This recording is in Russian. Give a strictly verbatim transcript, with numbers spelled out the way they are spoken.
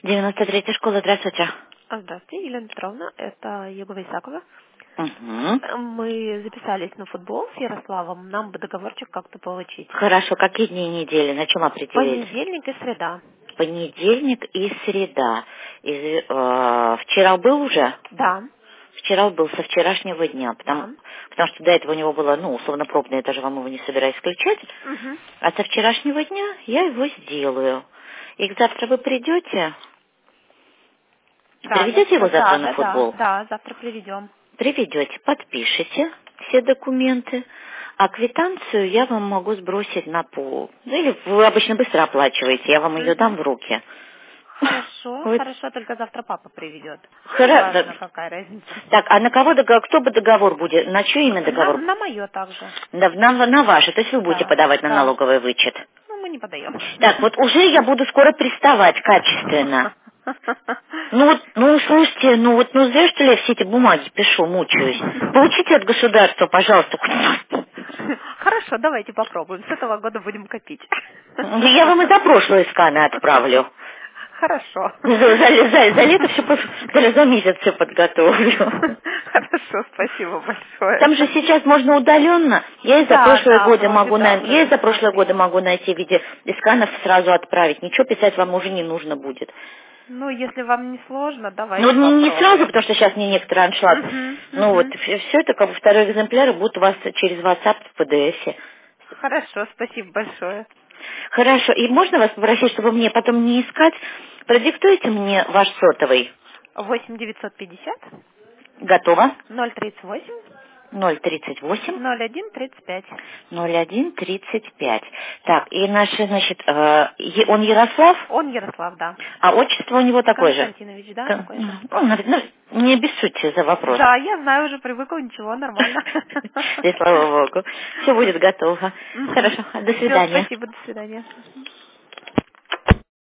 девяносто третья школа, здравствуйте. А, Здравствуйте, Елена Петровна, это Егова Исакова. Угу. Мы записались на футбол с Ярославом, нам бы договорчик как-то получить. Хорошо, какие дни недели, на чем определить? Понедельник и среда. Понедельник и среда. Из- э, вчера был уже? Да, Вчера был со вчерашнего дня, потому, да. потому что до этого у него было, ну, условно пробное, я даже вам его не собираюсь включать. Угу. А со вчерашнего дня я его сделаю. И завтра вы придете? Да, Приведете его завтра, завтра да, на да, да, футбол? да, завтра приведем. Приведете, подпишите все документы, а квитанцию я вам могу сбросить на пол. Ну, или вы обычно быстро оплачиваете, я вам ее дам Угу. в руки. Хорошо, Вы... хорошо, только завтра папа приведет. Ну, Хоро- да. неважно, какая разница. Так, а на кого договор, кто бы договор будет? На чье имя На, договор? на мое также. На, на, на ваше, то есть вы будете Да, подавать на да. налоговый вычет. Ну, мы не подаем. Так, вот уже я буду скоро приставать качественно. Ну вот, ну слушайте, ну вот, ну зря что ли я все эти бумаги пишу, мучаюсь. Получите от государства, пожалуйста. Хорошо, давайте попробуем. С этого года будем копить. Я вам и за прошлые сканы отправлю. Хорошо. За, за, за- за лето все, за, за месяц все подготовлю. Хорошо, спасибо большое. Там же сейчас можно удаленно. Я и за Да, прошлые да, годы вроде могу да, на, я и вроде за прошлые годы смотрела. могу найти в виде сканов сразу отправить. Ничего писать вам уже не нужно будет. Ну, если вам не сложно, Ну, давайте не, не сразу, попробуем. потому что сейчас не некоторый аншлаг. Угу, Ну вот, угу. все это как бы второй экземпляр будут у вас через WhatsApp в пи ди эф. Хорошо, спасибо большое. Хорошо. И можно вас попросить, чтобы мне потом не искать, продиктуйте мне ваш сотовый. восемь девятьсот пятьдесят Готово. ноль тридцать восемь ноль тридцать восемь ноль один тридцать пять. ноль один тридцать пять. Так, и наши, значит, э, Е- он Ярослав, Он Ярослав, да. а отчество у него такое же. Константинович, да, Кон- такой же. Ну, на- ну, не обессудьте за вопрос. Да, я знаю, уже привыкла, ничего, нормально. И слава богу. Все будет готово. Хорошо. До Все, свидания. спасибо, до свидания. Мгм.